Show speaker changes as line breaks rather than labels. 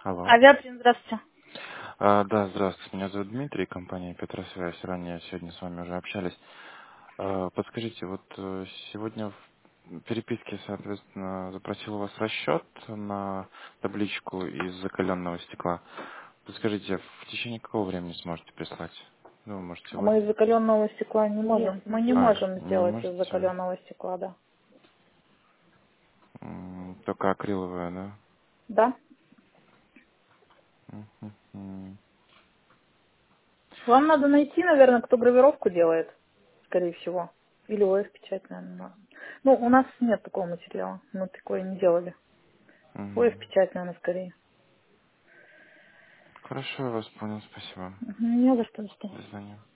Алло.
Авиаплин, здравствуйте.
Да, здравствуйте. Меня зовут Дмитрий, компания Петросвязь. Ранее сегодня с вами уже общались. Подскажите, вот сегодня в переписке, соответственно, запросил у вас расчет на табличку из закаленного стекла. Подскажите, в течение какого времени сможете прислать? Ну, может,
А мы из
сегодня?
закаленного стекла не можем. Мы не можем
Не
сделать из
можете?
закаленного стекла, да.
Только акриловая, да?
Да?
Мгм.
Вам надо найти, наверное, кто гравировку делает, скорее всего. Или ОФ-печать, наверное. Ну, у нас нет такого материала. Мы такое не делали.
Мгм.
ОФ-печать, наверное, скорее.
Хорошо, я вас понял, спасибо.
Не за что, до свидания.
До свидания.